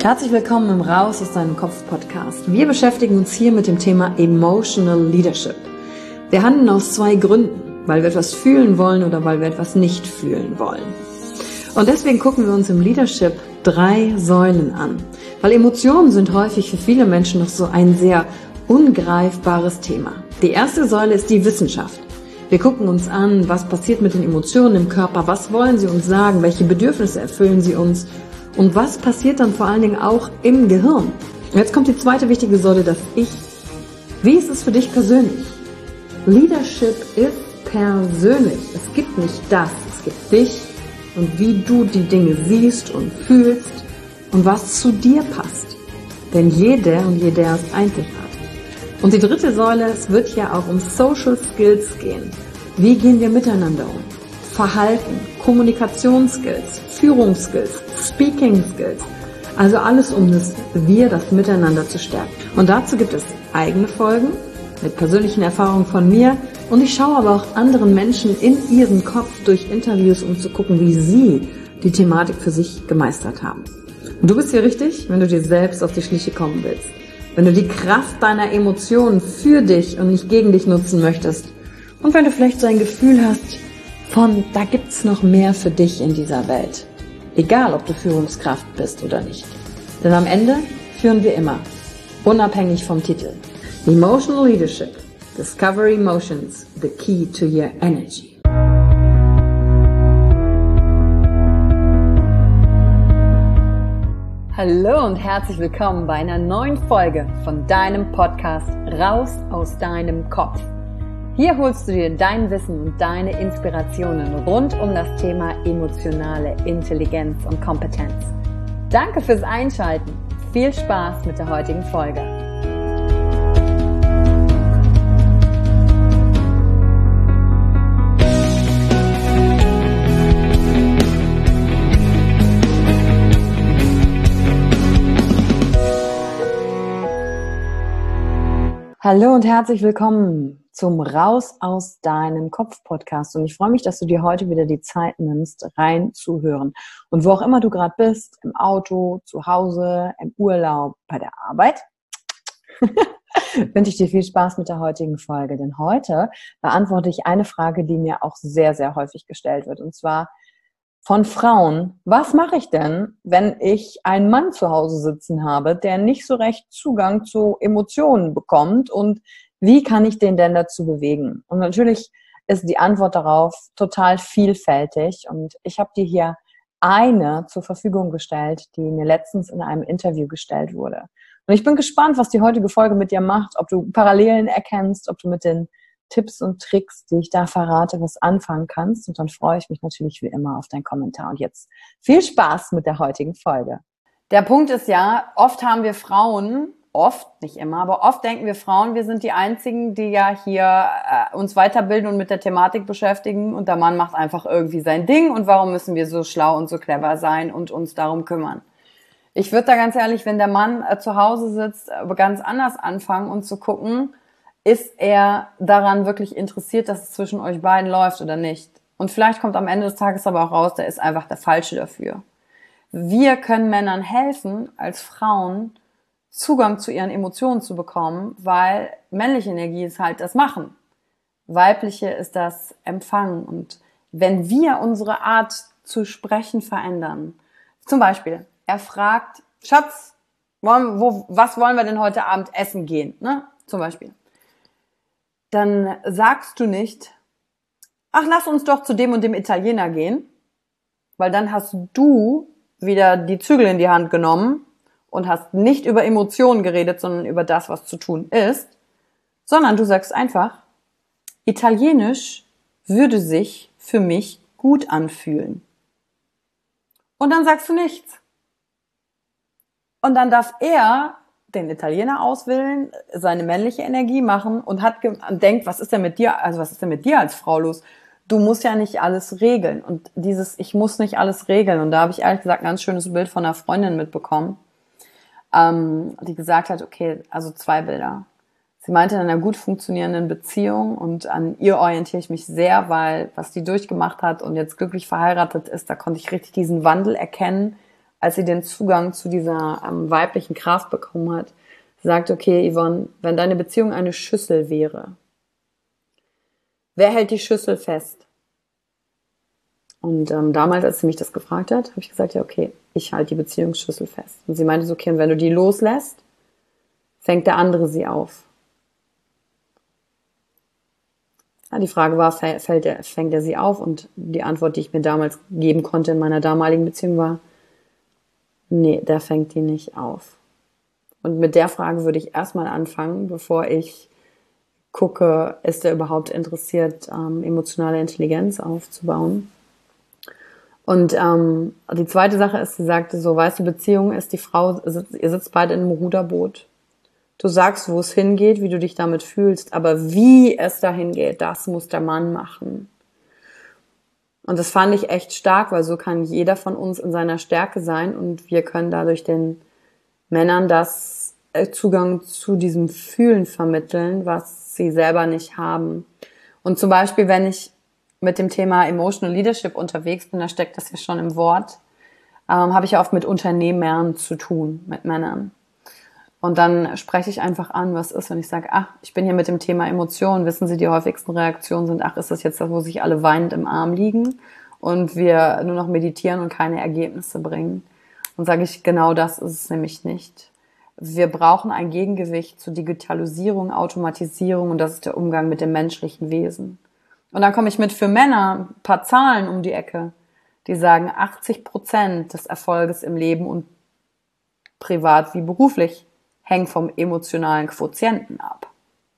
Herzlich willkommen im Raus aus deinem Kopf Podcast. Wir beschäftigen uns hier mit dem Thema Emotional Leadership. Wir handeln aus zwei Gründen, weil wir etwas fühlen wollen oder weil wir etwas nicht fühlen wollen. Und deswegen gucken wir uns im Leadership 3 Säulen an, weil Emotionen sind häufig für viele Menschen noch so ein sehr ungreifbares Thema. Die erste Säule ist die Wissenschaft. Wir gucken uns an, was passiert mit den Emotionen im Körper, was wollen sie uns sagen, welche Bedürfnisse erfüllen sie uns und was passiert dann vor allen Dingen auch im Gehirn. Und jetzt kommt die zweite wichtige Säule, das Ich. Wie ist es für dich persönlich? Leadership ist persönlich. Es gibt nicht das, es gibt dich und wie du die Dinge siehst und fühlst und was zu dir passt. Denn jeder und jeder ist einzigartig. Und die dritte Säule, es wird ja auch um Social Skills gehen. Wie gehen wir miteinander um? Verhalten, Kommunikationsskills, Führungsskills, Speaking Skills. Also alles um das Miteinander zu stärken. Und dazu gibt es eigene Folgen mit persönlichen Erfahrungen von mir. Und ich schaue aber auch anderen Menschen in ihren Kopf durch Interviews, um zu gucken, wie sie die Thematik für sich gemeistert haben. Und du bist hier richtig, wenn du dir selbst auf die Schliche kommen willst. Wenn du die Kraft deiner Emotionen für dich und nicht gegen dich nutzen möchtest. Und wenn du vielleicht so ein Gefühl hast von, da gibt's noch mehr für dich in dieser Welt. Egal, ob du Führungskraft bist oder nicht. Denn am Ende führen wir immer, unabhängig vom Titel. Emotional Leadership. Discover Emotions, the key to your energy. Hallo und herzlich willkommen bei einer neuen Folge von deinem Podcast Raus aus deinem Kopf. Hier holst du dir dein Wissen und deine Inspirationen rund um das Thema emotionale Intelligenz und Kompetenz. Danke fürs Einschalten. Viel Spaß mit der heutigen Folge. Hallo und herzlich willkommen zum Raus aus deinem Kopf Podcast. Und ich freue mich, dass du dir heute wieder die Zeit nimmst, reinzuhören. Und wo auch immer du gerade bist, im Auto, zu Hause, im Urlaub, bei der Arbeit, wünsche ich dir viel Spaß mit der heutigen Folge. Denn heute beantworte ich eine Frage, die mir auch sehr, sehr häufig gestellt wird. Und zwar von Frauen: Was mache ich denn, wenn ich einen Mann zu Hause sitzen habe, der nicht so recht Zugang zu Emotionen bekommt, und wie kann ich den denn dazu bewegen? Und natürlich ist die Antwort darauf total vielfältig, und ich habe dir hier eine zur Verfügung gestellt, die mir letztens in einem Interview gestellt wurde. Und ich bin gespannt, was die heutige Folge mit dir macht, ob du Parallelen erkennst, ob du mit den Tipps und Tricks, die ich da verrate, was anfangen kannst. Und dann freue ich mich natürlich wie immer auf deinen Kommentar. Und jetzt viel Spaß mit der heutigen Folge. Der Punkt ist ja, oft haben wir Frauen, oft, nicht immer, aber oft denken wir Frauen, wir sind die Einzigen, die ja hier uns weiterbilden und mit der Thematik beschäftigen, und der Mann macht einfach irgendwie sein Ding, und warum müssen wir so schlau und so clever sein und uns darum kümmern? Ich würde da ganz ehrlich, wenn der Mann zu Hause sitzt, ganz anders anfangen und zu gucken, ist er daran wirklich interessiert, dass es zwischen euch beiden läuft oder nicht? Und vielleicht kommt am Ende des Tages aber auch raus, der ist einfach der Falsche dafür. Wir können Männern helfen, als Frauen Zugang zu ihren Emotionen zu bekommen, weil männliche Energie ist halt das Machen. Weibliche ist das Empfangen. Und wenn wir unsere Art zu sprechen verändern, zum Beispiel, er fragt: Schatz, was wollen wir denn heute Abend essen gehen? Ne? Zum Beispiel. Dann sagst du nicht: Ach, lass uns doch zu dem und dem Italiener gehen, weil dann hast du wieder die Zügel in die Hand genommen und hast nicht über Emotionen geredet, sondern über das, was zu tun ist, sondern du sagst einfach: Italienisch würde sich für mich gut anfühlen. Und dann sagst du nichts. Und dann darf er den Italiener auswählen, seine männliche Energie machen und denkt, was ist denn mit dir als Frau los? Du musst ja nicht alles regeln. Und dieses Ich muss nicht alles regeln. Und da habe ich ehrlich gesagt ein ganz schönes Bild von einer Freundin mitbekommen, die gesagt hat, okay, also 2 Bilder. Sie meinte, in einer gut funktionierenden Beziehung, und an ihr orientiere ich mich sehr, weil was die durchgemacht hat und jetzt glücklich verheiratet ist, da konnte ich richtig diesen Wandel erkennen, als sie den Zugang zu dieser weiblichen Kraft bekommen hat, sagt, okay, Yvonne, wenn deine Beziehung eine Schüssel wäre, wer hält die Schüssel fest? Und damals, als sie mich das gefragt hat, habe ich gesagt, ja, okay, ich halte die Beziehungsschüssel fest. Und sie meinte so, okay, und wenn du die loslässt, fängt der andere sie auf. Ja, die Frage war, fängt er sie auf? Und die Antwort, die ich mir damals geben konnte in meiner damaligen Beziehung war, nee, der fängt die nicht auf. Und mit der Frage würde ich erstmal anfangen, bevor ich gucke, ist er überhaupt interessiert, emotionale Intelligenz aufzubauen. Und die zweite Sache ist, sie sagte so, weißt du, Beziehung ist die Frau, ihr sitzt beide in einem Ruderboot. Du sagst, wo es hingeht, wie du dich damit fühlst, aber wie es dahin geht, das muss der Mann machen. Und das fand ich echt stark, weil so kann jeder von uns in seiner Stärke sein und wir können dadurch den Männern das Zugang zu diesem Fühlen vermitteln, was sie selber nicht haben. Und zum Beispiel, wenn ich mit dem Thema Emotional Leadership unterwegs bin, da steckt das ja schon im Wort, habe ich ja oft mit Unternehmern zu tun, mit Männern. Und dann spreche ich einfach an, was ist, wenn ich sage, ach, ich bin hier mit dem Thema Emotionen, wissen Sie, die häufigsten Reaktionen sind, ach, ist das jetzt das, wo sich alle weinend im Arm liegen und wir nur noch meditieren und keine Ergebnisse bringen? Und sage ich, genau das ist es nämlich nicht. Wir brauchen ein Gegengewicht zur Digitalisierung, Automatisierung und das ist der Umgang mit dem menschlichen Wesen. Und dann komme ich mit für Männer ein paar Zahlen um die Ecke, die sagen, 80% des Erfolges im Leben und privat wie beruflich hängt vom emotionalen Quotienten ab.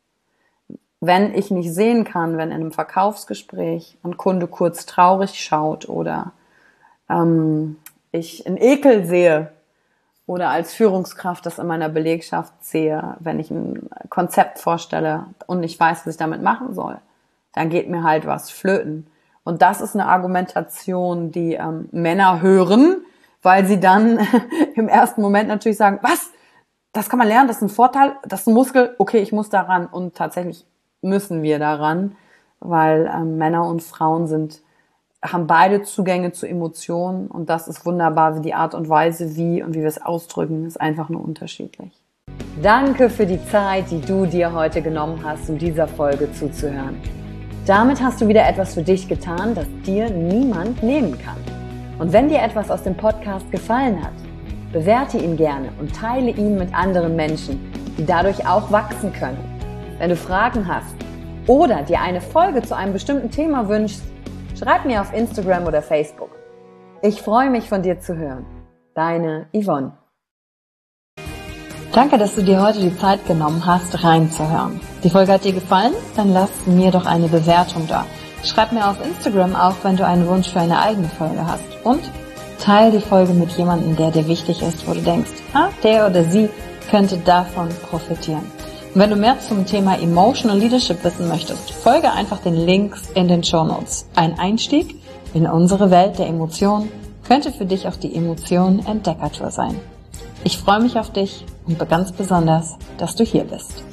Wenn ich nicht sehen kann, wenn in einem Verkaufsgespräch ein Kunde kurz traurig schaut oder ich einen Ekel sehe oder als Führungskraft das in meiner Belegschaft sehe, wenn ich ein Konzept vorstelle und nicht weiß, was ich damit machen soll, dann geht mir halt was flöten. Und das ist eine Argumentation, die Männer hören, weil sie dann im ersten Moment natürlich sagen, was? Das kann man lernen, das ist ein Vorteil, das ist ein Muskel, okay, ich muss daran. Und tatsächlich müssen wir daran, weil Männer und Frauen haben beide Zugänge zu Emotionen und das ist wunderbar, wie die Art und Weise, wie wir es ausdrücken, ist einfach nur unterschiedlich. Danke für die Zeit, die du dir heute genommen hast, um dieser Folge zuzuhören. Damit hast du wieder etwas für dich getan, das dir niemand nehmen kann. Und wenn dir etwas aus dem Podcast gefallen hat, bewerte ihn gerne und teile ihn mit anderen Menschen, die dadurch auch wachsen können. Wenn du Fragen hast oder dir eine Folge zu einem bestimmten Thema wünschst, schreib mir auf Instagram oder Facebook. Ich freue mich, von dir zu hören. Deine Yvonne. Danke, dass du dir heute die Zeit genommen hast, reinzuhören. Die Folge hat dir gefallen? Dann lass mir doch eine Bewertung da. Schreib mir auf Instagram auch, wenn du einen Wunsch für eine eigene Folge hast. Und teile die Folge mit jemandem, der dir wichtig ist, wo du denkst, der oder sie könnte davon profitieren. Und wenn du mehr zum Thema Emotional Leadership wissen möchtest, folge einfach den Links in den Shownotes. Ein Einstieg in unsere Welt der Emotionen könnte für dich auch die Emotionen Entdeckertour sein. Ich freue mich auf dich und ganz besonders, dass du hier bist.